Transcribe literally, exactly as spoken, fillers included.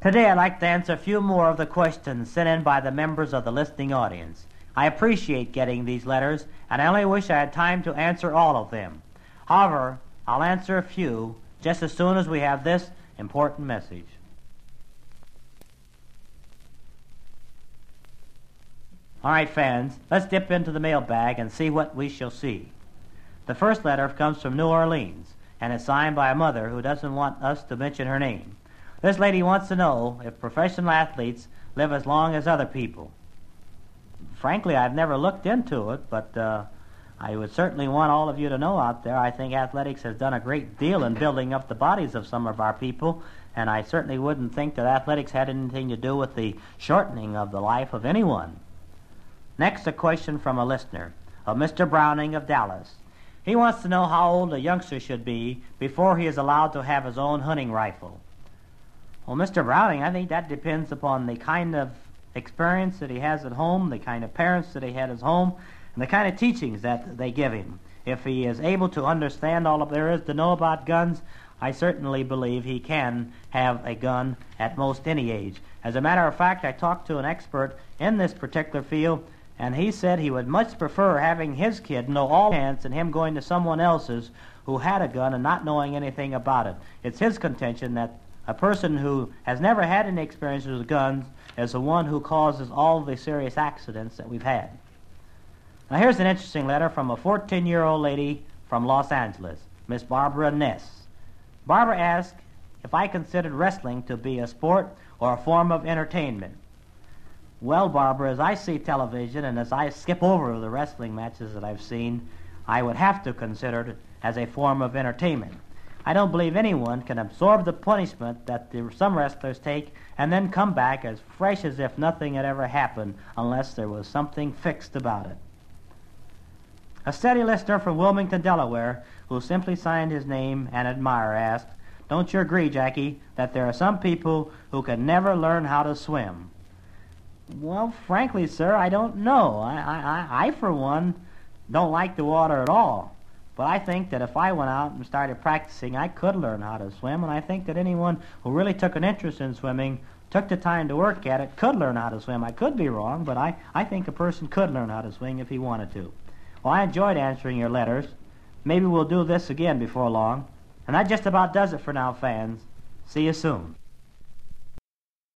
Today I'd like to answer a few more of the questions sent in by the members of the listening audience. I appreciate getting these letters, and I only wish I had time to answer all of them. However, I'll answer a few just as soon as we have this important message. All right, fans, let's dip into the mailbag and see what we shall see. The first letter comes from New Orleans, and is signed by a mother who doesn't want us to mention her name. This lady wants to know if professional athletes live as long as other people. Frankly, I've never looked into it, but uh, I would certainly want all of you to know out there, I think athletics has done a great deal in building up the bodies of some of our people, and I certainly wouldn't think that athletics had anything to do with the shortening of the life of anyone. Next, a question from a listener, of Mister Browning of Dallas. He wants to know how old a youngster should be before he is allowed to have his own hunting rifle. Well, Mister Browning, I think that depends upon the kind of experience that he has at home, the kind of parents that he had at home, and the kind of teachings that they give him. If he is able to understand all of there is to know about guns, I certainly believe he can have a gun at most any age. As a matter of fact, I talked to an expert in this particular field, and he said he would much prefer having his kid know all the chance than him going to someone else's who had a gun and not knowing anything about it. It's his contention that a person who has never had any experience with guns is the one who causes all the serious accidents that we've had. Now here's an interesting letter from a fourteen-year-old lady from Los Angeles, Miss Barbara Ness. Barbara asked if I considered wrestling to be a sport or a form of entertainment. Well, Barbara, as I see television and as I skip over the wrestling matches that I've seen, I would have to consider it as a form of entertainment. I don't believe anyone can absorb the punishment that the, some wrestlers take and then come back as fresh as if nothing had ever happened unless there was something fixed about it. A steady listener from Wilmington, Delaware, who simply signed his name and admire, asked, "Don't you agree, Jackie, that there are some people who can never learn how to swim?" Well, frankly, sir, I don't know. I, I, I, for one, don't like the water at all. But I think that if I went out and started practicing, I could learn how to swim, and I think that anyone who really took an interest in swimming, took the time to work at it, could learn how to swim. I could be wrong, but I, I think a person could learn how to swim if he wanted to. Well, I enjoyed answering your letters. Maybe we'll do this again before long. And that just about does it for now, fans. See you soon.